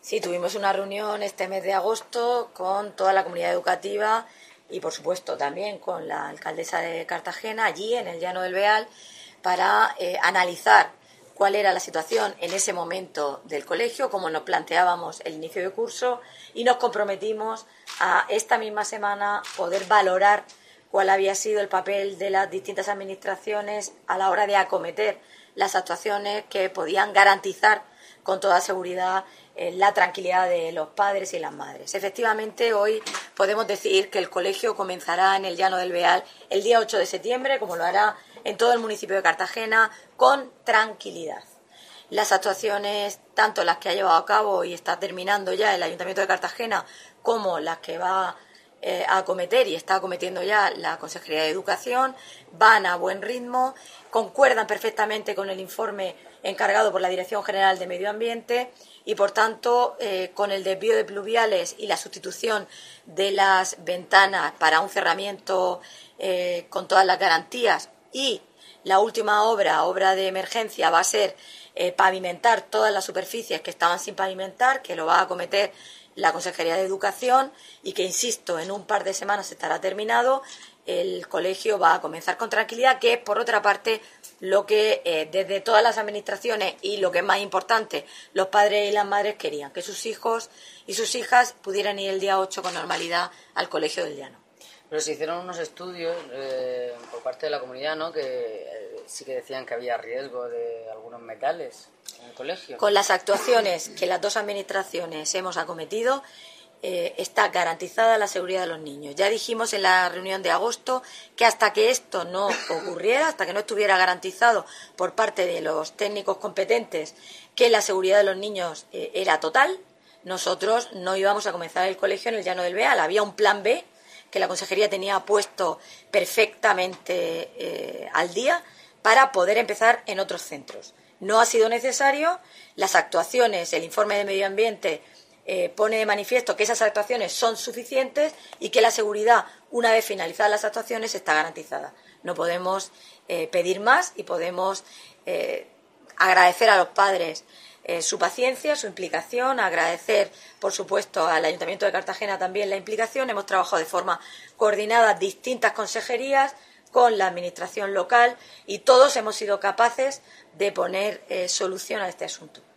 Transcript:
Sí, tuvimos una reunión este mes de agosto con toda la comunidad educativa y, por supuesto, también con la alcaldesa de Cartagena, allí en el Llano del Beal, para analizar cuál era la situación en ese momento del colegio, cómo nos planteábamos el inicio de curso, y nos comprometimos a esta misma semana poder valorar cuál había sido el papel de las distintas administraciones a la hora de acometer las actuaciones que podían garantizar con toda seguridad la tranquilidad de los padres y las madres. Efectivamente, hoy podemos decir que el colegio comenzará en el Llano del Beal el día 8 de septiembre, como lo hará en todo el municipio de Cartagena, con tranquilidad. Las actuaciones, tanto las que ha llevado a cabo y está terminando ya el Ayuntamiento de Cartagena, como las que va a acometer y está acometiendo ya la Consejería de Educación, van a buen ritmo, concuerdan perfectamente con el informe encargado por la Dirección General de Medio Ambiente y, por tanto, con el desvío de pluviales y la sustitución de las ventanas para un cerramiento con todas las garantías, y la última obra de emergencia va a ser pavimentar todas las superficies que estaban sin pavimentar, que lo va a acometer la Consejería de Educación y que, insisto, en un par de semanas estará terminado. El colegio va a comenzar con tranquilidad, que es, por otra parte, lo que desde todas las administraciones y, lo que es más importante, los padres y las madres querían, que sus hijos y sus hijas pudieran ir el día 8 con normalidad al colegio del Llano. Pero se hicieron unos estudios por parte de la comunidad, ¿no?, que sí que decían que había riesgo de algunos metales en el colegio. Con las actuaciones que las dos administraciones hemos acometido, está garantizada la seguridad de los niños. Ya dijimos en la reunión de agosto que hasta que esto no ocurriera, hasta que no estuviera garantizado por parte de los técnicos competentes que la seguridad de los niños era total, nosotros no íbamos a comenzar el colegio en el Llano del Beal. Había un plan B que la Consejería tenía puesto perfectamente al día para poder empezar en otros centros. No ha sido necesario. Las actuaciones, el informe de Medio Ambiente pone de manifiesto que esas actuaciones son suficientes y que la seguridad, una vez finalizadas las actuaciones, está garantizada. No podemos pedir más y podemos agradecer a los padres su paciencia, su implicación, agradecer, por supuesto, al Ayuntamiento de Cartagena también la implicación. Hemos trabajado de forma coordinada distintas consejerías con la administración local y todos hemos sido capaces de poner solución a este asunto.